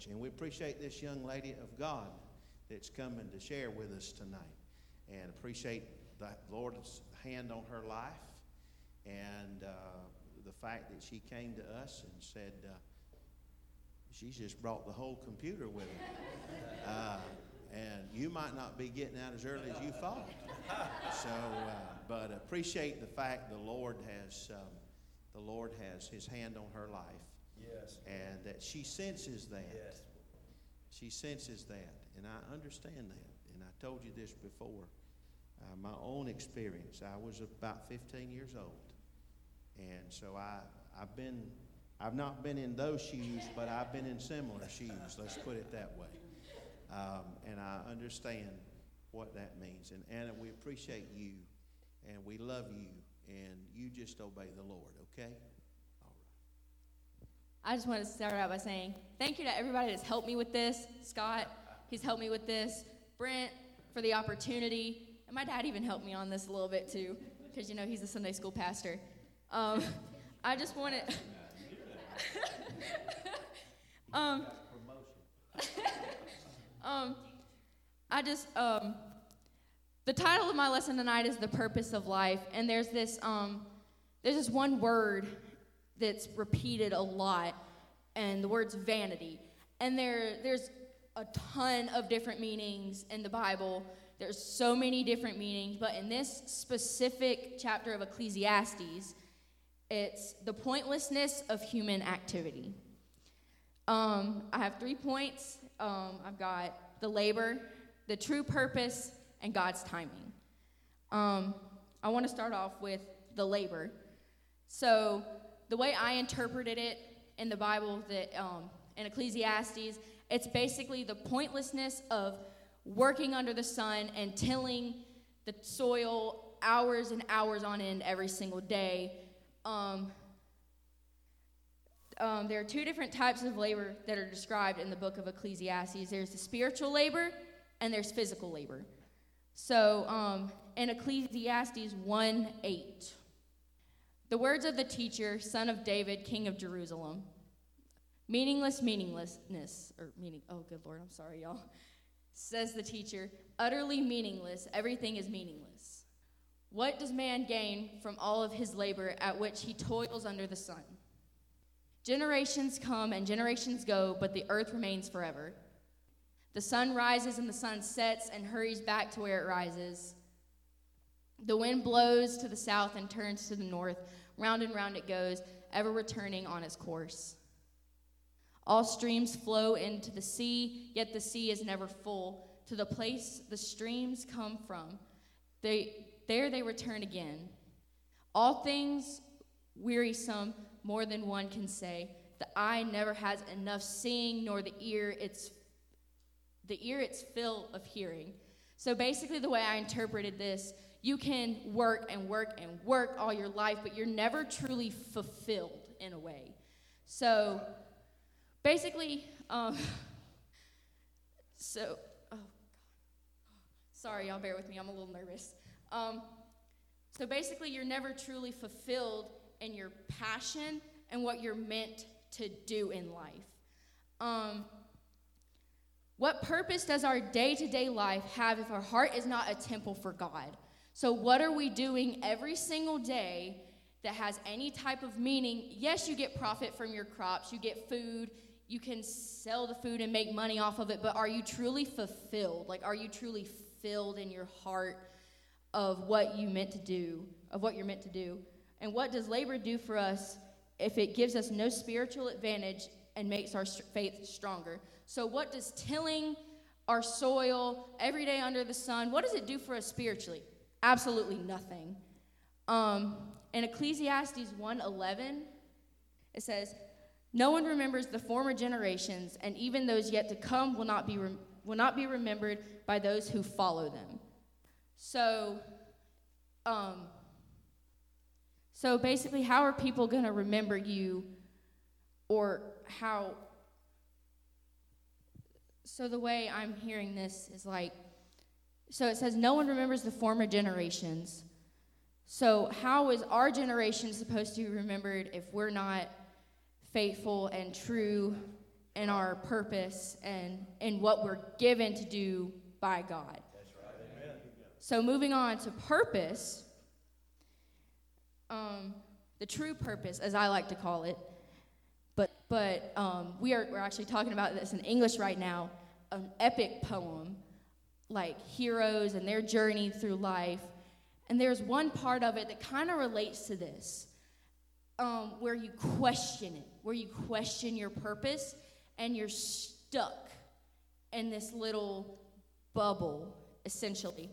much. And we appreciate this young lady of God that's coming to share with us tonight. And appreciate the Lord's hand on her life and the fact that she came to us and said she's just brought the whole computer with her. And you might not be getting out as early as you thought. So, but appreciate the fact the Lord has His hand on her life. Yes. And that she senses that. Yes. She senses that, and I understand that. And I told you this before. My own experience. I was about 15 years old, and so I've not been in those shoes, but I've been in similar shoes. Let's put it that way. And I understand what that means. And Anna, we appreciate you, and we love you, and you just obey the Lord, okay? All right. I just want to start out by saying thank you to everybody that's helped me with this. Scott, he's helped me with this. Brent, for the opportunity. And my dad even helped me on this a little bit, too, because, you know, he's a Sunday school pastor. I just wanted... The title of my lesson tonight is The Purpose of Life, and there's this one word that's repeated a lot, and the word's vanity. And there's a ton of different meanings in the Bible. There's so many different meanings, but in this specific chapter of Ecclesiastes, it's the pointlessness of human activity. I have 3 points. I've got the labor, the true purpose, and God's timing. I want to start off with the labor. So the way I interpreted it in the Bible, that in Ecclesiastes, it's basically the pointlessness of working under the sun and tilling the soil hours and hours on end every single day. There are 2 different types of labor that are described in the book of Ecclesiastes. There's the spiritual labor and there's physical labor. So in Ecclesiastes 1:8, the words of the teacher, son of David, king of Jerusalem, meaninglessness, oh good Lord, I'm sorry y'all, says the teacher, utterly meaningless, everything is meaningless. What does man gain from all of his labor at which he toils under the sun? Generations come and generations go, but the earth remains forever. The sun rises and the sun sets and hurries back to where it rises. The wind blows to the south and turns to the north. Round and round it goes, ever returning on its course. All streams flow into the sea, yet the sea is never full. To the place the streams come from, there they return again. All things wearisome, more than one can say. The eye never has enough seeing, nor the ear its fill of hearing. So basically the way I interpreted this, you can work and work and work all your life, but you're never truly fulfilled in a way. So basically, sorry, y'all bear with me, I'm a little nervous. So basically you're never truly fulfilled in your passion and what you're meant to do in life. What purpose does our day-to-day life have if our heart is not a temple for God? So what are we doing every single day that has any type of meaning? Yes, you get profit from your crops, you get food, you can sell the food and make money off of it, but are you truly fulfilled? Like, are you truly filled in your heart of what you meant to do, of what you're meant to do? And what does labor do for us if it gives us no spiritual advantage and makes our faith stronger? So what does tilling our soil every day under the sun, what does it do for us spiritually? Absolutely nothing. In Ecclesiastes 1:11, it says, no one remembers the former generations, and even those yet to come will not be remembered by those who follow them. So basically, how are people going to remember you, or how? So the way I'm hearing this is like, so it says no one remembers the former generations. So how is our generation supposed to be remembered if we're not faithful and true and our purpose and what we're given to do by God. That's right. Amen. So moving on to purpose, the true purpose, as I like to call it, but we're actually talking about this in English right now, an epic poem, like heroes and their journey through life. And there's one part of it that kind of relates to this, where you question it, where you question your purpose, and you're stuck in this little bubble, essentially.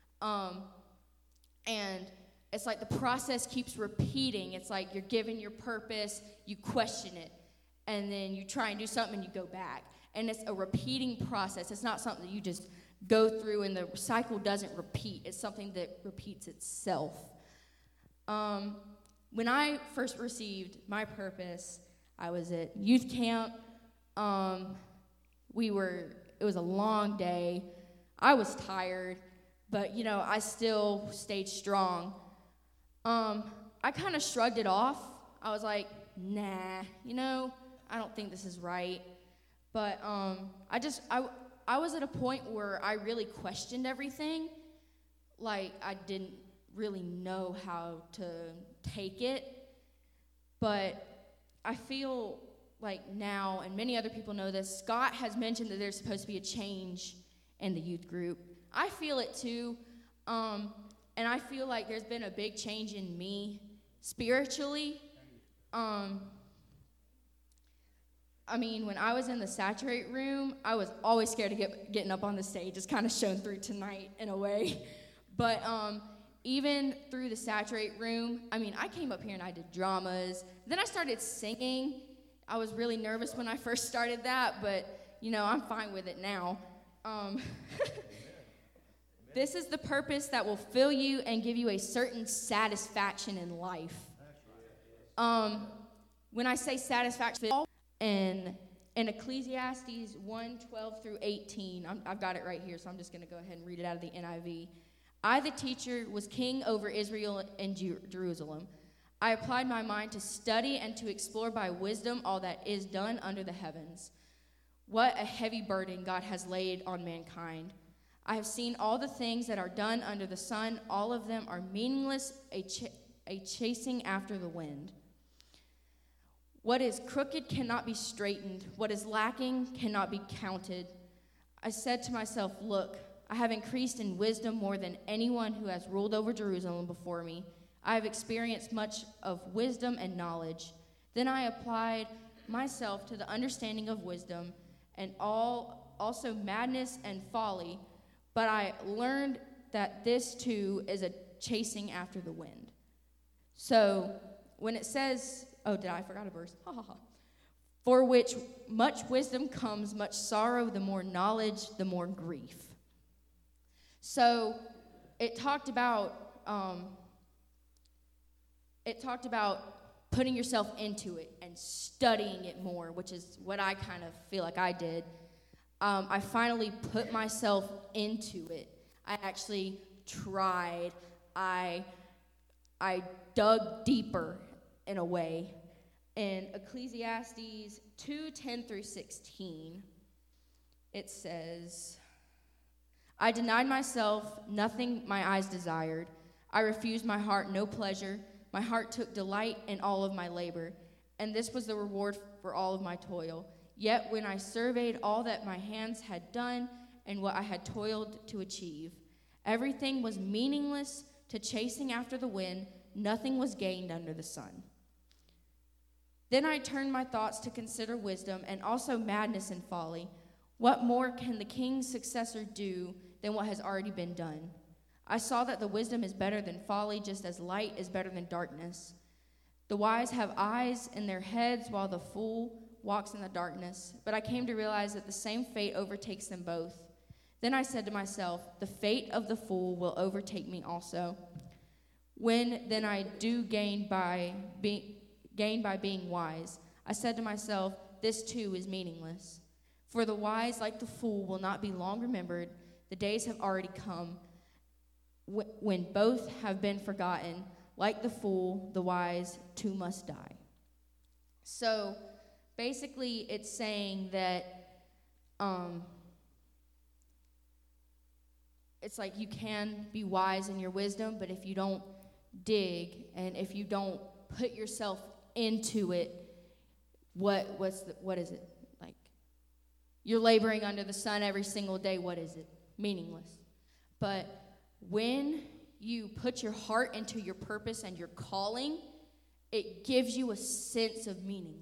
And it's like the process keeps repeating. It's like you're given your purpose, you question it, and then you try and do something and you go back. And it's a repeating process. It's not something that you just go through and the cycle doesn't repeat. It's something that repeats itself. When I first received my purpose, I was at youth camp. It was a long day. I was tired, but I still stayed strong. I kind of shrugged it off. I was like, nah, I don't think this is right. But I was at a point where I really questioned everything. Like, I didn't really know how to take it. But I feel like now, and many other people know this, Scott has mentioned that there's supposed to be a change in the youth group. I feel it too. And I feel like there's been a big change in me spiritually. When I was in the Saturate room, I was always scared of getting up on the stage. It's kind of shown through tonight in a way. But even through the Saturate room, I came up here and I did dramas. Then I started singing. I was really nervous when I first started that, but, I'm fine with it now. This is the purpose that will fill you and give you a certain satisfaction in life. When I say satisfaction, in Ecclesiastes 1:12 through 18, I've got it right here, so I'm just going to go ahead and read it out of the NIV. I, the teacher, was king over Israel and Jerusalem. I applied my mind to study and to explore by wisdom all that is done under the heavens. What a heavy burden God has laid on mankind. I have seen all the things that are done under the sun. All of them are meaningless, a chasing after the wind. What is crooked cannot be straightened. What is lacking cannot be counted. I said to myself, look, I have increased in wisdom more than anyone who has ruled over Jerusalem before me. I have experienced much of wisdom and knowledge. Then I applied myself to the understanding of wisdom and also madness and folly. But I learned that this too is a chasing after the wind. So when it says, I forgot a verse. For which much wisdom comes, much sorrow, the more knowledge, the more grief. So it talked about putting yourself into it and studying it more, which is what I kind of feel like I did. I finally put myself into it. I actually tried. I dug deeper in a way. In Ecclesiastes 2:10 through 16, it says, I denied myself nothing my eyes desired. I refused my heart no pleasure. My heart took delight in all of my labor, and this was the reward for all of my toil. Yet when I surveyed all that my hands had done and what I had toiled to achieve, everything was meaningless to chasing after the wind. Nothing was gained under the sun. Then I turned my thoughts to consider wisdom and also madness and folly. What more can the king's successor do than what has already been done? I saw that the wisdom is better than folly, just as light is better than darkness. The wise have eyes in their heads, while the fool walks in the darkness. But I came to realize that the same fate overtakes them both. Then I said to myself, the fate of the fool will overtake me also. When then I do gain by being wise, I said to myself, this too is meaningless. For the wise, like the fool, will not be long remembered. The days have already come when both have been forgotten. Like the fool, the wise too must die. So basically it's saying that it's like you can be wise in your wisdom, but if you don't dig and if you don't put yourself into it, what is it? Like, you're laboring under the sun every single day. What is it? Meaningless. But when you put your heart into your purpose and your calling, it gives you a sense of meaning.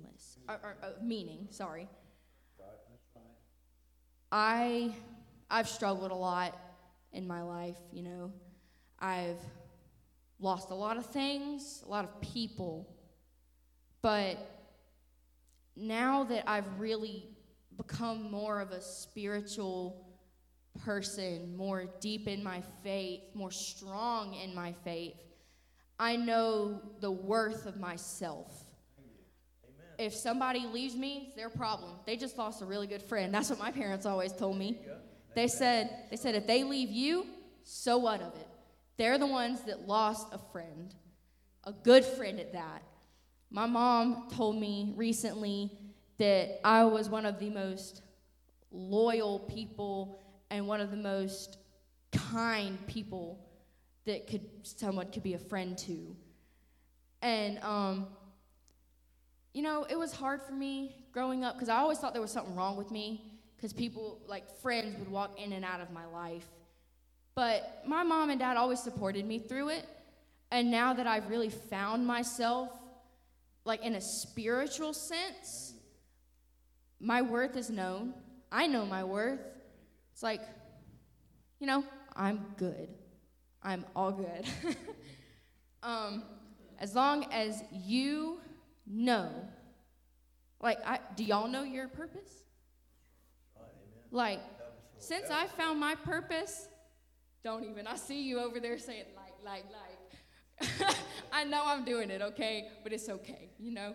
I've struggled a lot in my life, you know. I've lost a lot of things, a lot of people. But now that I've really become more of a spiritual person, more deep in my faith, more strong in my faith, I know the worth of myself. If somebody leaves me, it's their problem. They just lost a really good friend. That's what my parents always told me. They said if they leave you, so what of it? They're the ones that lost a friend, a good friend at that. My mom told me recently that I was one of the most loyal people and one of the most kind people that someone could be a friend to. And you know, it was hard for me growing up because I always thought there was something wrong with me because people, like friends, would walk in and out of my life. But my mom and dad always supported me through it. And now that I've really found myself, like in a spiritual sense, my worth is known. I know my worth. It's like, you know, I'm good. I'm all good. As long as you know, like, do y'all know your purpose? Like, since I found my purpose, don't even, I see you over there saying like. I know I'm doing it, okay? But it's okay, you know?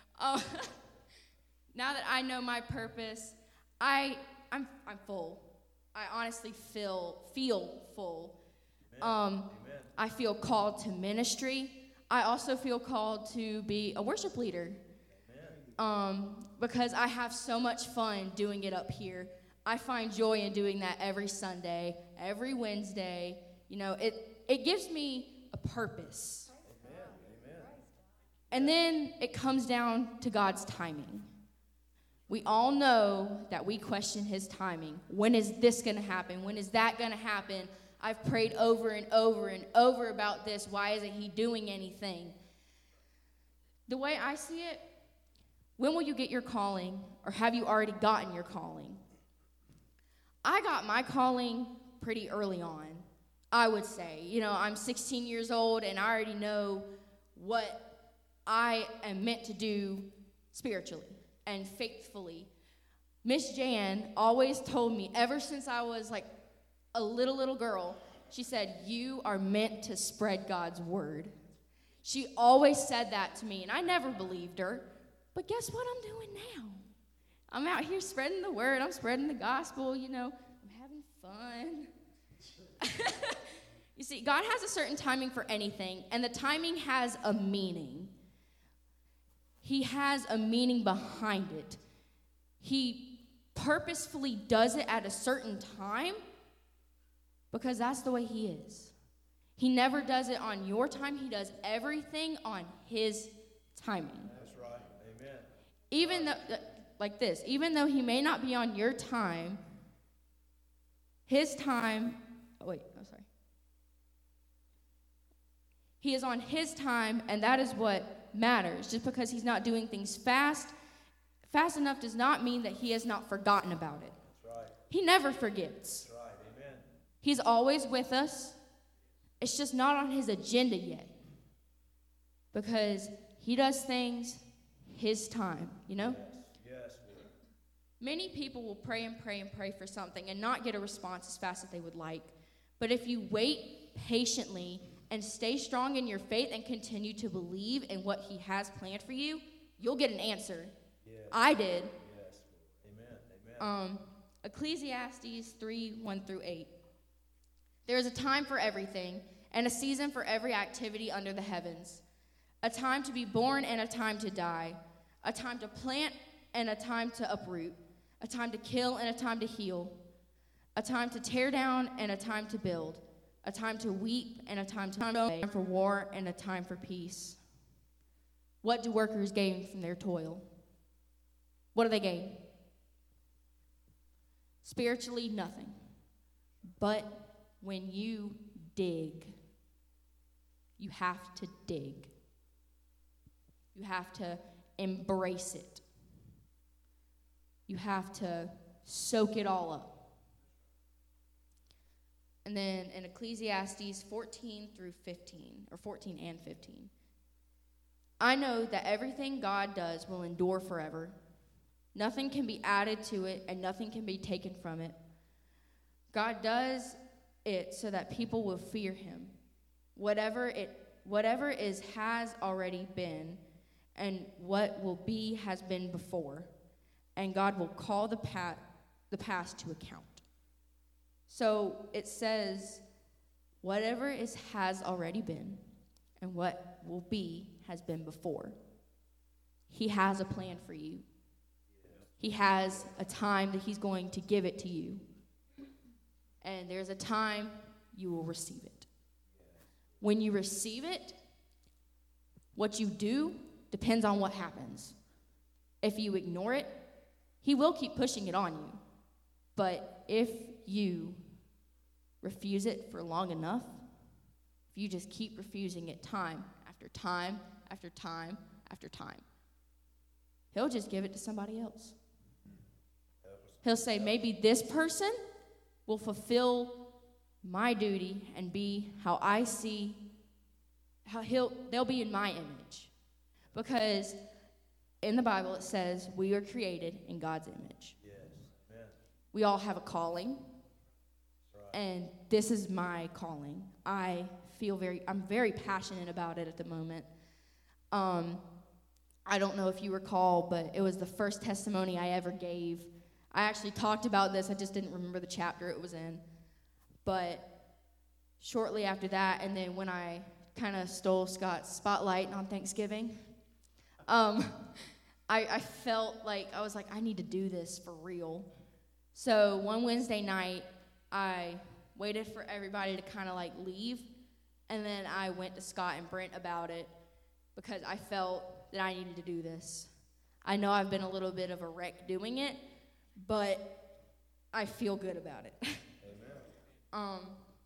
Now that I know my purpose, I'm full. I honestly feel full. Amen. I feel called to ministry. I also feel called to be a worship leader. Because I have so much fun doing it up here. I find joy in doing that every Sunday, every Wednesday. You know, it gives me a purpose. Amen. And then it comes down to God's timing. We all know that we question his timing. When is this going to happen? When is that going to happen? I've prayed over and over and over about this. Why isn't he doing anything? The way I see it, when will you get your calling, or have you already gotten your calling? I got my calling pretty early on, I would say. You know, I'm 16 years old, and I already know what I am meant to do spiritually and faithfully. Miss Jan always told me, ever since I was like a little girl, she said, you are meant to spread God's word. She always said that to me, and I never believed her. But guess what I'm doing now? I'm out here spreading the word. I'm spreading the gospel, you know. I'm having fun. You see, God has a certain timing for anything, and the timing has a meaning. He has a meaning behind it. He purposefully does it at a certain time because that's the way he is. He never does it on your time. He does everything on his timing. That's right. Amen. Even though, like this, even though he may not be on your time, his time, he is on his time, and that is what matters. Just because he's not doing things fast enough does not mean that he has not forgotten about it. That's right. He never forgets. That's right. Amen. He's always with us. It's just not on his agenda yet. Because he does things his time, you know? Yes, Lord. Many people will pray and pray and pray for something and not get a response as fast as they would like. But if you wait patiently and stay strong in your faith and continue to believe in what he has planned for you, you'll get an answer. Yes. I did. Yes, Lord. Amen. Ecclesiastes 3:1-8. There is a time for everything, and a season for every activity under the heavens. A time to be born and a time to die. A time to plant and a time to uproot, a time to kill and a time to heal, a time to tear down and a time to build, a time to weep and a time for war and a time for peace. What do workers gain from their toil? What do they gain? Spiritually, nothing. But when you dig, you have to dig. You have to embrace it. You have to soak it all up. And then in Ecclesiastes 14 through 15, or 14 and 15, I know that everything God does will endure forever. Nothing can be added to it, and nothing can be taken from it. God does it so that people will fear him. Whatever is has already been, and what will be has been before, and God will call the past to account. So it says, whatever has already been, and what will be has been before. He has a plan for you. He has a time that he's going to give it to you. And there's a time you will receive it. When you receive it, what you do depends on what happens. If you ignore it, he will keep pushing it on you. But if you refuse it for long enough, if you just keep refusing it time after time after time after time, he'll just give it to somebody else. He'll say, maybe this person will fulfill my duty and be how I see, they'll be in my image. Because in the Bible it says we are created in God's image. Yes. Amen. We all have a calling. Right. And this is my calling. I'm very passionate about it at the moment. I don't know if you recall, but it was the first testimony I ever gave. I actually talked about this, I just didn't remember the chapter it was in. But shortly after that, and then when I kind of stole Scott's spotlight on Thanksgiving, I felt like, I was like, I need to do this for real. So one Wednesday night, I waited for everybody to kind of like leave, and then I went to Scott and Brent about it because I felt that I needed to do this. I know I've been a little bit of a wreck doing it, but I feel good about it. Amen.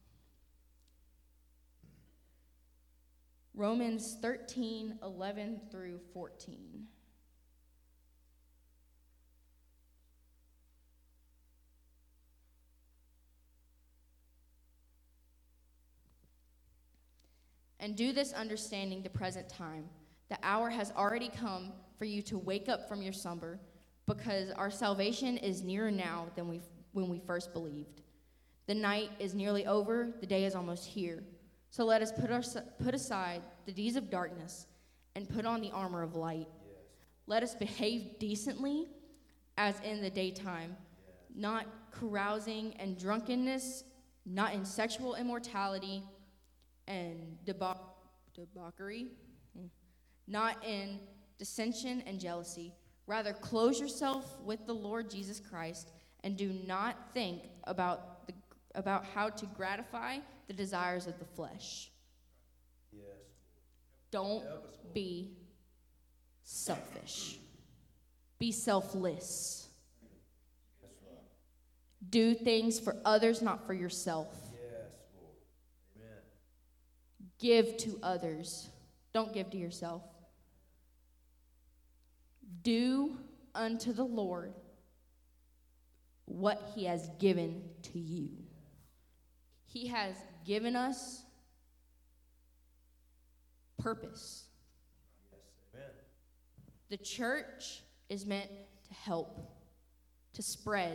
Romans 13:11 through 14. And do this understanding the present time. The hour has already come for you to wake up from your slumber, because our salvation is nearer now than when we first believed. The night is nearly over, the day is almost here. So let us put aside the deeds of darkness and put on the armor of light. Yes. Let us behave decently as in the daytime, not carousing and drunkenness, not in sexual immorality and debauchery, not in dissension and jealousy. Rather, clothe yourself with the Lord Jesus Christ, and do not think about how to gratify the desires of the flesh. Yes. Don't be selfish. Be selfless. That's right. Do things for others, not for yourself. Yes, Lord. Amen. Give to others. Don't give to yourself. Do unto the Lord what he has given to you. He has given us purpose. Yes, amen. The church is meant to help, to spread.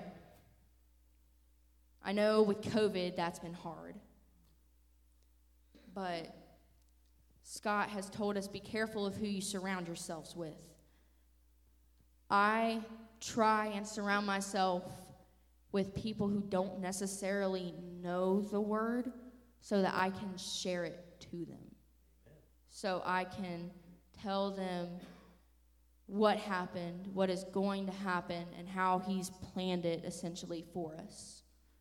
I know with COVID that's been hard. But Scott has told us, be careful of who you surround yourselves with. I try and surround myself with people who don't necessarily know the word so that I can share it to them. So I can tell them what happened, what is going to happen, and how he's planned it essentially for us.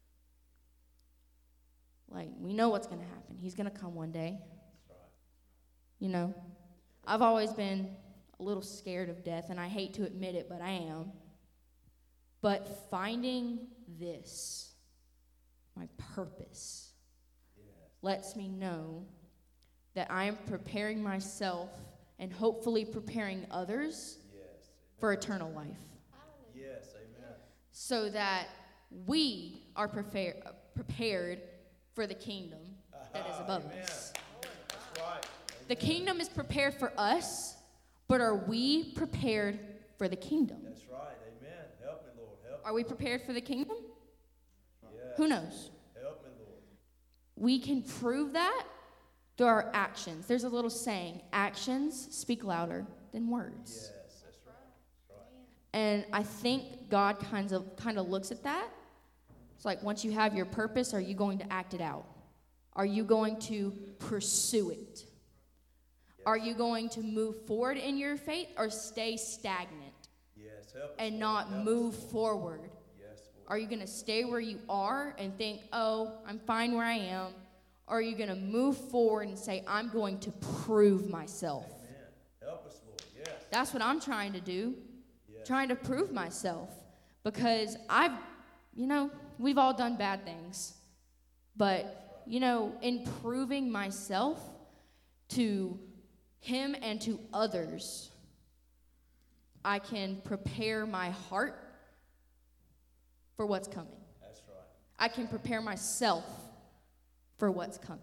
Like, we know what's going to happen. He's going to come one day. You know, I've always been a little scared of death, and I hate to admit it, but I am. But finding this, my purpose, lets me know that I am preparing myself and hopefully preparing others for eternal life. Yes, amen. So that we are prepared for the kingdom that is above Amen. us. That's right. The kingdom is prepared for us, but are we prepared for the kingdom? That's right. Amen. Help me, Lord. Help me. Are we prepared for the kingdom? Yes. Who knows? Help me, Lord. We can prove that through our actions. There's a little saying, actions speak louder than words. Yes, that's right. That's right. And I think God kind of looks at that. It's like, once you have your purpose, are you going to act it out? Are you going to pursue it? Are you going to move forward in your faith or stay stagnant Yes, help us, and Lord. not Help us, move Lord. forward? Yes, Lord. Are you going to stay where you are and think, oh, I'm fine where I am? Or are you going to move forward and say, I'm going to prove myself? Amen. Help us, Lord. Yes. That's what I'm trying to do, Yes. trying to prove myself. Because we've all done bad things. But, in proving myself to him and to others, I can prepare my heart for what's coming. That's right. I can prepare myself for what's coming.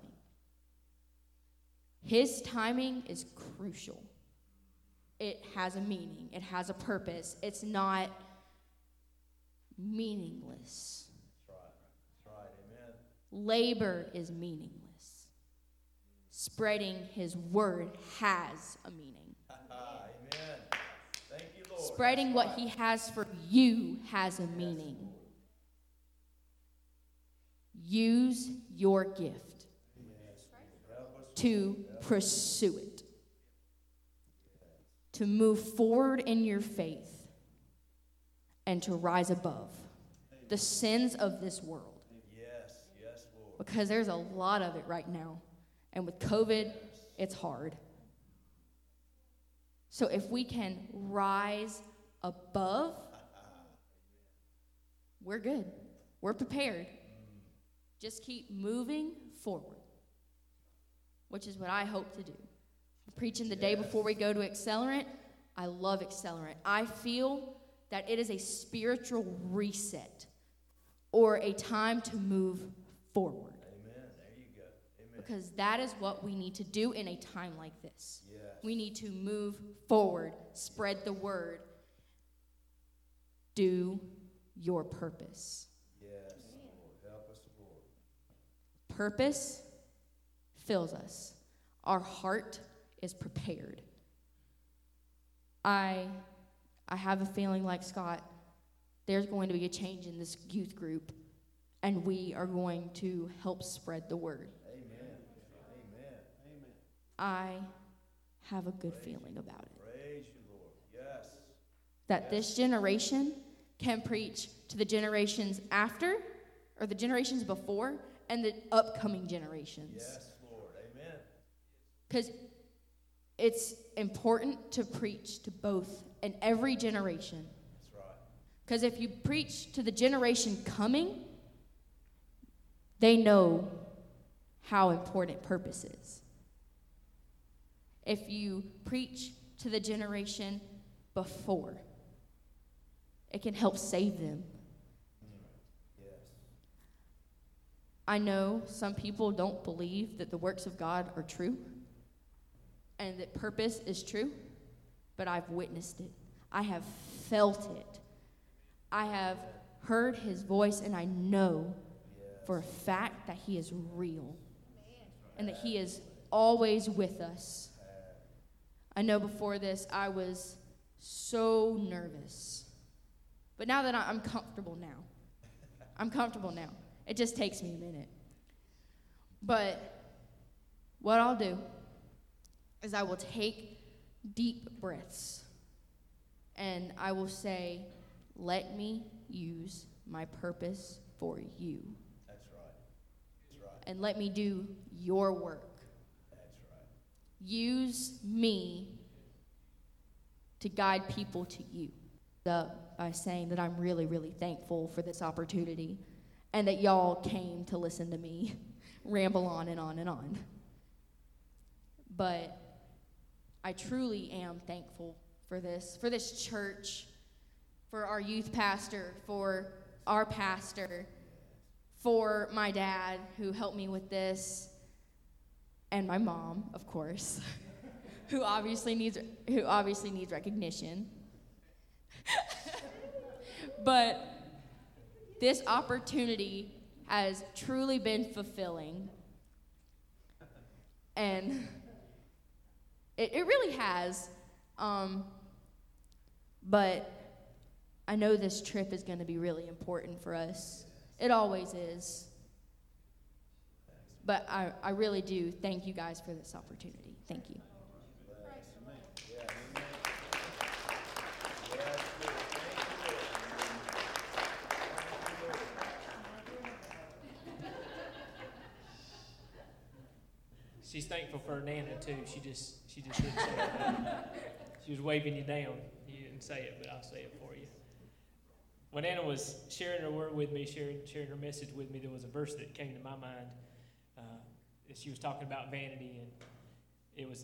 His timing is crucial. It has a meaning. It has a purpose. It's not meaningless. That's right. That's right. Amen. Labor is meaningless. Spreading his word has a meaning. Amen. Thank you, Lord. Spreading what he has for you has a meaning. Use your gift Help us. to pursue it, to move forward in your faith, and to rise above the sins of this world. Yes. Yes, Lord. Because there's a lot of it right now. And with COVID, it's hard. So if we can rise above, we're good. We're prepared. Just keep moving forward, which is what I hope to do. I'm preaching the day before we go to Accelerant. I love Accelerant. I feel that it is a spiritual reset or a time to move forward. Amen. There you go. Amen. Because that is what we need to do in a time like this. Yes. We need to move forward, spread the word, do your purpose. Yes, Lord. Help us, Lord. Purpose fills us. Our heart is prepared. I have a feeling like Scott, there's going to be a change in this youth group, and we are going to help spread the word. Amen. Amen. Amen. I have a good feeling about it. Praise you, Lord. Yes. That this generation can preach to the generations after, or the generations before, and the upcoming generations. Yes, Lord. Amen. Because it's important to preach to both and every generation. That's right. Because if you preach to the generation coming, they know how important purpose is. If you preach to the generation before, it can help save them. Yes. I know some people don't believe that the works of God are true and that purpose is true, but I've witnessed it. I have felt it. I have heard his voice, and I know for a fact that he is real and that he is always with us. I know before this I was so nervous, but now that I'm comfortable now. I'm comfortable now. It just takes me a minute. But what I'll do is I will take deep breaths and I will say, let me use my purpose for you. That's right. That's right. And let me do your work. That's right. Use me to guide people to you. By saying that I'm really, really thankful for this opportunity and that y'all came to listen to me ramble on and on and on. But I truly am thankful for this church, for our youth pastor, for our pastor, for my dad who helped me with this, and my mom, of course, who obviously needs recognition. But this opportunity has truly been fulfilling. And it really has. But I know this trip is going to be really important for us. It always is. But I really do thank you guys for this opportunity. Thank you. She's thankful for Nana too. She just didn't say it. She was waving you down. You didn't say it, but I'll say it for you. When Nana was sharing her word with me, sharing her message with me, there was a verse that came to my mind. She was talking about vanity, and it was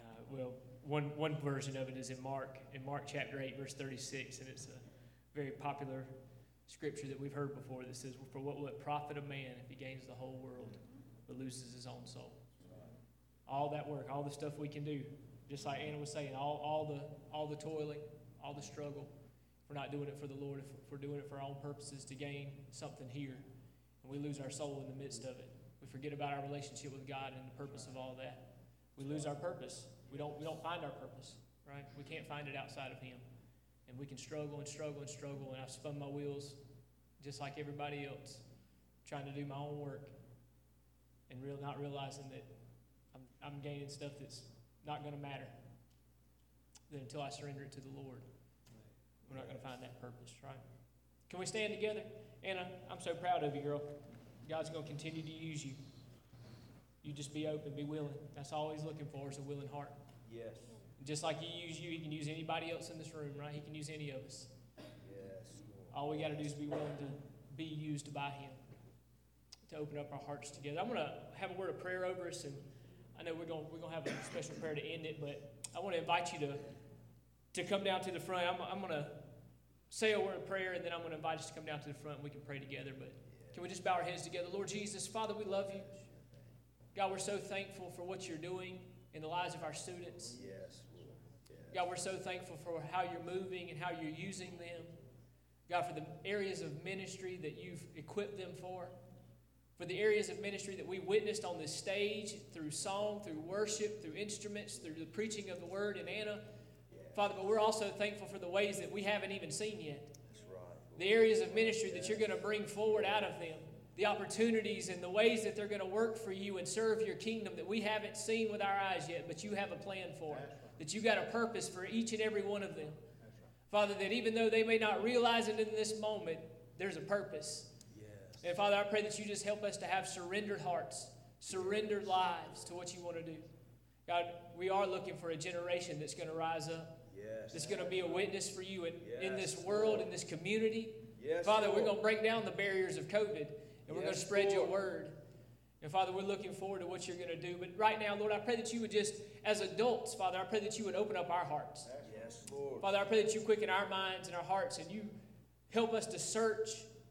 one version of it is in Mark chapter 8, verse 36, and it's a very popular scripture that we've heard before that says, "For what will it profit a man if he gains the whole world but loses his own soul?" All that work, all the stuff we can do, just like Anna was saying, all the toiling, all the struggle, if we're not doing it for the Lord, if we're doing it for our own purposes to gain something here, and we lose our soul in the midst of it, we forget about our relationship with God and the purpose of all that. We lose our purpose. We don't find our purpose, right? We can't find it outside of Him, and we can struggle and struggle and struggle. And I've spun my wheels just like everybody else, trying to do my own work, and not realizing that I'm gaining stuff that's not going to matter. Then until I surrender it to the Lord, we're not going to find that purpose, right? Can we stand together? Anna, I'm so proud of you, girl. God's going to continue to use you. You just be open, be willing. That's all He's looking for is a willing heart. Yes. Just like He used you, He can use anybody else in this room, right? He can use any of us. Yes. All we got to do is be willing to be used by Him, to open up our hearts together. I'm going to have a word of prayer over us, and I know we're going to have a special prayer to end it, but I want to invite you to come down to the front. I'm going to say a word of prayer, and then I'm going to invite us to come down to the front, and we can pray together. But can we just bow our heads together? Lord Jesus, Father, we love you. God, we're so thankful for what you're doing in the lives of our students. Yes. God, we're so thankful for how you're moving and how you're using them. God, for the areas of ministry that you've equipped them for the areas of ministry that we witnessed on this stage, through song, through worship, through instruments, through the preaching of the word in Anna. Father, but we're also thankful for the ways that we haven't even seen yet. That's right. The areas of ministry that you're going to bring forward out of them. The opportunities and the ways that they're going to work for you and serve your kingdom that we haven't seen with our eyes yet, but you have a plan for it. That you got a purpose for each and every one of them. Father, that even though they may not realize it in this moment, there's a purpose. And Father, I pray that you just help us to have surrendered hearts, surrendered lives to what you want to do. God, we are looking for a generation that's going to rise up. Yes. That's going to be a witness for you in this world, in this community. Yes, Father, Lord. we're going to break down the barriers of COVID, and we're going to spread your word. And Father, we're looking forward to what you're going to do. But right now, Lord, I pray that you would just, as adults, Father, I pray that you would open up our hearts. Yes, Lord. Father, I pray that you quicken our minds and our hearts, and you help us to search.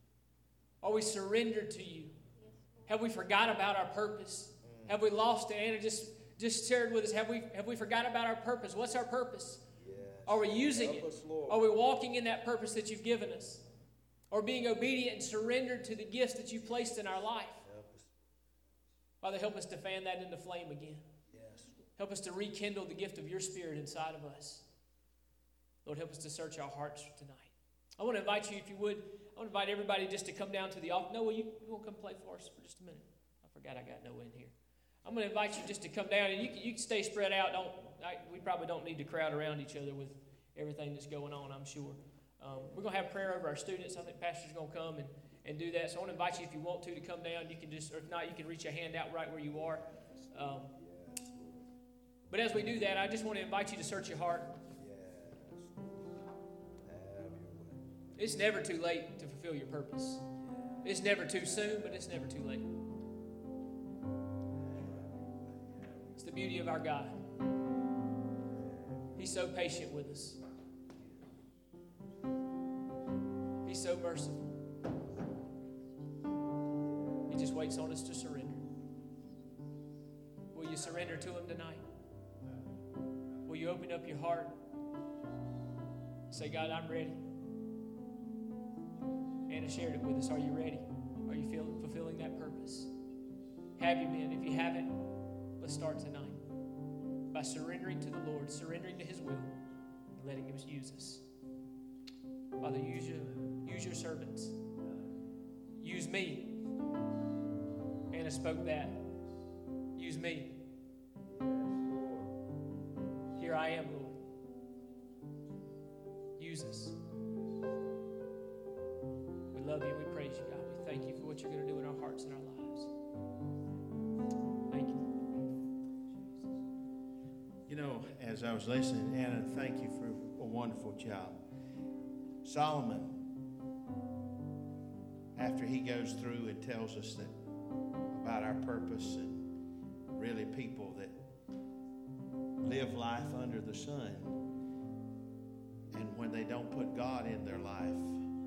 Are we surrendered to you? Have we forgot about our purpose? Have we lost it? Anna just shared with us, have we forgot about our purpose? What's our purpose? Yes. Are we using Help it? us, Lord. Are we walking in that purpose that you've given us? Or being obedient and surrendered to the gifts that you've placed in our life? Help us. Father, help us to fan that into flame again. Yes. Help us to rekindle the gift of your Spirit inside of us. Lord, help us to search our hearts tonight. I want to invite you, if you would, I want to invite everybody just to come down to the altar. Noah, you want to come play for us for just a minute? I forgot I got Noah in here. I'm going to invite you just to come down, and you can stay spread out. We probably don't need to crowd around each other with everything that's going on, I'm sure. We're going to have prayer over our students. I think Pastor's going to come and do that. So I want to invite you, if you want to come down. You can just, or if not, you can reach your hand out right where you are. But as we do that, I just want to invite you to search your heart. It's never too late to fulfill your purpose. It's never too soon, but it's never too late. It's the beauty of our God. He's so patient with us. He's so merciful. He just waits on us to surrender. Will you surrender to Him tonight? Will you open up your heart? Say, God, I'm ready. Anna shared it with us. Are you ready? Are you fulfilling that purpose? Have you been? If you haven't, let's start tonight by surrendering to the Lord, surrendering to His will, and letting Him use us. Father, use your servants. Use me. Anna spoke that. Use me. Here I am, Lord. Use us. We love you. We praise you, God. We thank you for what you're going to do in our hearts and our lives. Thank you. You know, as I was listening, Anna, thank you for a wonderful job. Solomon, after he goes through and tells us that about our purpose and really people that live life under the sun, and when they don't put God in their life,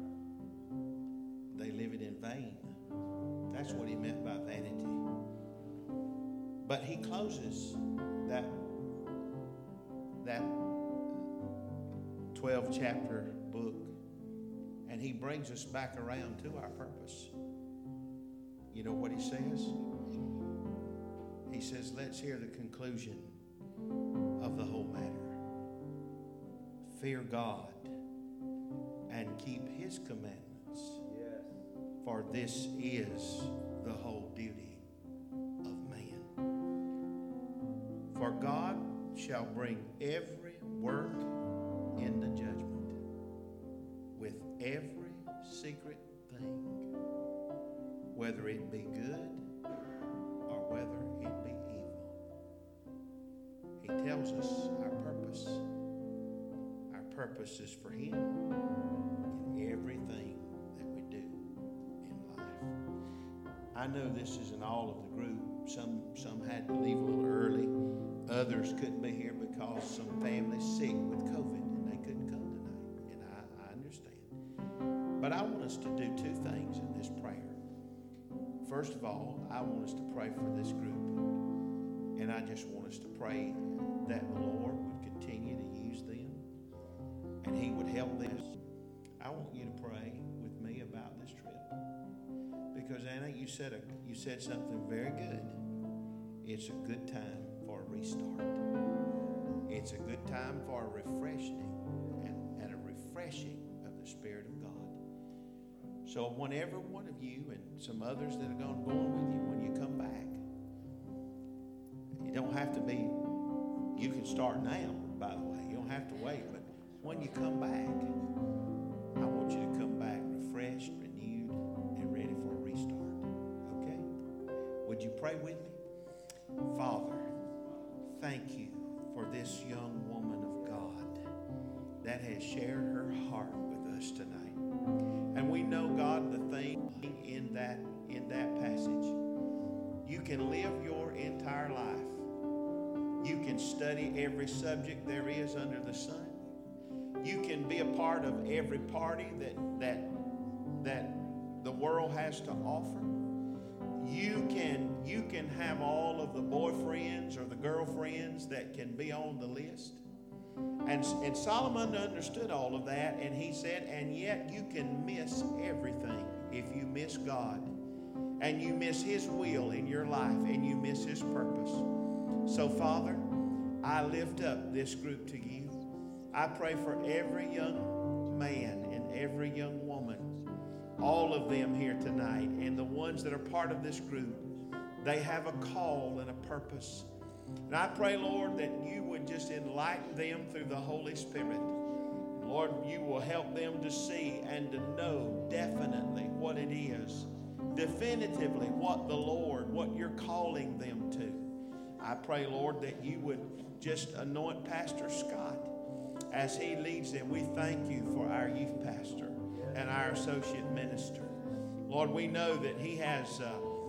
they live it in vain. That's what he meant by vanity. But he closes that 12-chapter book, and he brings us back around to our purpose. You know what he says? He says, let's hear the conclusion of the whole matter. Fear God and keep His commandments, for this is the whole duty of man. For God shall bring every work into judgment with every secret thing, whether it be good or whether it be evil. He tells us our purpose. Our purpose is for Him in everything that we do in life. I know this isn't all of the group. Some had to leave a little early. Others couldn't be here because some family's sick with COVID and they couldn't come tonight. And I understand. But I want us to do two things in this prayer. First of all, I want us to pray for this group. And I just want us to pray that the Lord would continue to use them and He would help them. I want you to pray with me about this trip. Because Anna, you said something very good. It's a good time for a restart. It's a good time for a refreshing and a refreshing of the Spirit of God. So I want every one of you and some others that are going with you when you come back. You don't have to be, you can start now, by the way. You don't have to wait. But when you come back, I want you to come back refreshed, renewed, and ready for a restart. Okay? Would you pray with me? Father, thank you for this young woman of God that has shared her heart with us tonight. And we know, God, the thing in that passage, you can live your entire life. You can study every subject there is under the sun. You can be a part of every party that the world has to offer. You can have all of the boyfriends or the girlfriends that can be on the list. And Solomon understood all of that, and he said, and yet you can miss everything if you miss God, and you miss His will in your life, and you miss His purpose. So, Father, I lift up this group to you. I pray for every young man and every young woman, all of them here tonight, and the ones that are part of this group. They have a call and a purpose. And I pray, Lord, that you would just enlighten them through the Holy Spirit Lord, you will help them to see and to know definitely what it is, definitively what you're calling them to. I pray, Lord, that you would just anoint Pastor Scott as he leads them. We thank you for our youth pastor and our associate minister. Lord, we know that he has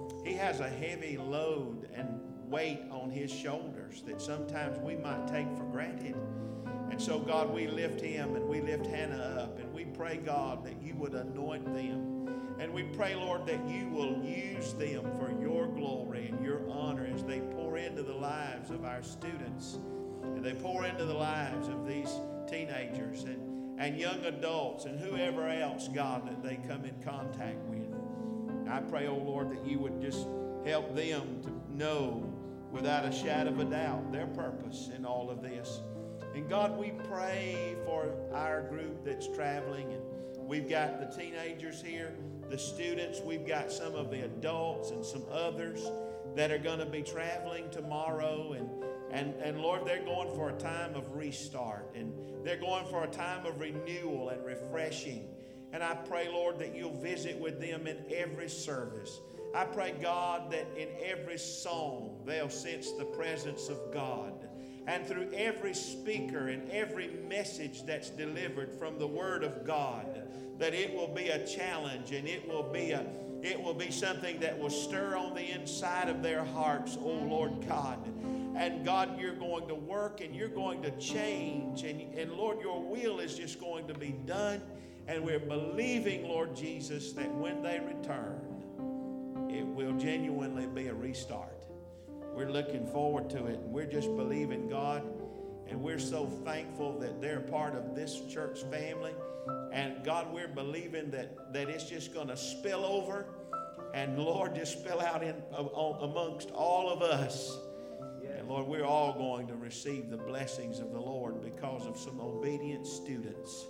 a heavy load and weight on his shoulders that sometimes we might take for granted. And so, God, we lift him and we lift Hannah up, and we pray, God, that you would anoint them. And we pray, Lord, that you will use them for your glory and your honor as they pour into the lives of our students, and they pour into the lives of these teenagers and young adults and whoever else, God, that they come in contact with. I pray, oh Lord, that you would just help them to know without a shadow of a doubt their purpose in all of this. And God, we pray for our group that's traveling, and we've got the teenagers here, the students, we've got some of the adults and some others that are going to be traveling tomorrow. And Lord, they're going for a time of restart, and they're going for a time of renewal and refreshing. And I pray, Lord, that you'll visit with them in every service. I pray, God, that in every song they'll sense the presence of God. And through every speaker and every message that's delivered from the Word of God, that it will be a challenge, and it will be something that will stir on the inside of their hearts, oh Lord God. And God, you're going to work and you're going to change. And Lord, your will is just going to be done. And we're believing, Lord Jesus, that when they return, it will genuinely be a restart. We're looking forward to it, and we're just believing God, and we're so thankful that they're part of this church family. And God, we're believing that it's just going to spill over, and Lord, just spill out amongst all of us. And Lord, we're all going to receive the blessings of the Lord because of some obedient students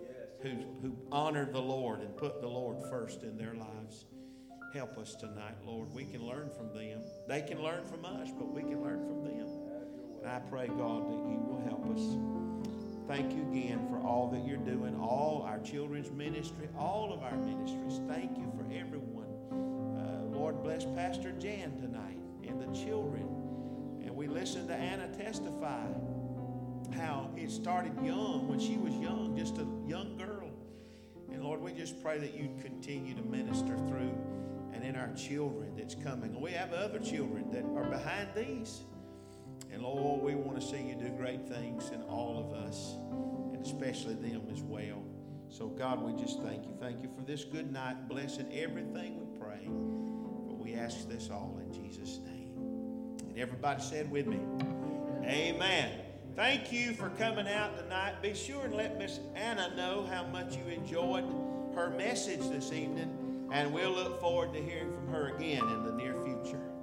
who honored the Lord and put the Lord first in their lives. Help us tonight, Lord. We can learn from them. They can learn from us, but we can learn from them. And I pray, God, that you will help us. Thank you again for all that you're doing, all our children's ministry, all of our ministries. Thank you for everyone. Lord, bless Pastor Jan tonight and the children. And we listened to Anna testify how it started young, when she was young, just a young girl. And Lord, we just pray that you'd continue to minister through and in our children that's coming. And we have other children that are behind these. And Lord, we want to see you do great things in all of us, and especially them as well. So God, we just thank you. Thank you for this good night. Blessing everything we pray. For we ask this all in Jesus' name. And everybody said with me, amen. Thank you for coming out tonight. Be sure and let Miss Anna know how much you enjoyed her message this evening. And we'll look forward to hearing from her again in the near future.